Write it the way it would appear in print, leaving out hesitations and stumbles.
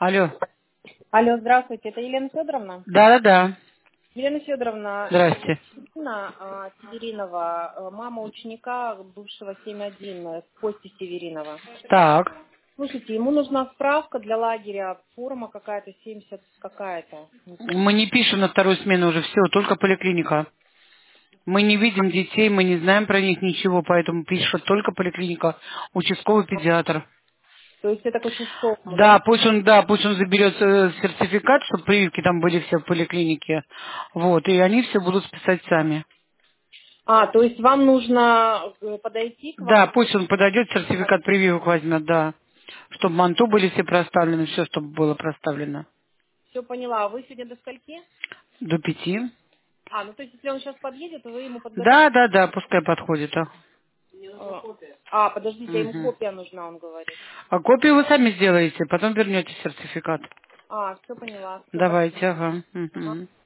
Алло. Алло, здравствуйте, это Елена Федоровна? Да. Елена Федоровна, Здрасте. Северинова, мама ученика бывшего 7-1, Кости Северинова. Так. Слушайте, ему нужна справка для лагеря, форма какая-то, 70 какая-то. Мы не пишем на вторую смену уже, все, только поликлиника. Мы не видим детей, мы не знаем про них ничего, поэтому пишет только поликлиника, участковый педиатр. То есть это к участковому, Да, да? пусть он заберет сертификат, чтобы прививки там были все в поликлинике. Вот, и они все будут списать сами. То есть вам нужно подойти к Да, вам? пусть он подойдет, сертификат прививок возьмет, да. Чтобы манту были все проставлены, все, чтобы было проставлено. Все поняла. А вы сегодня до скольки? До 5. То есть если он сейчас подъедет, вы ему подготовите? Да, пускай подходит. Подождите, ему Мгм. копия нужна, он говорит. А копию вы сами сделаете, потом вернете сертификат. Все поняла, все, Давайте, ага. Мгм.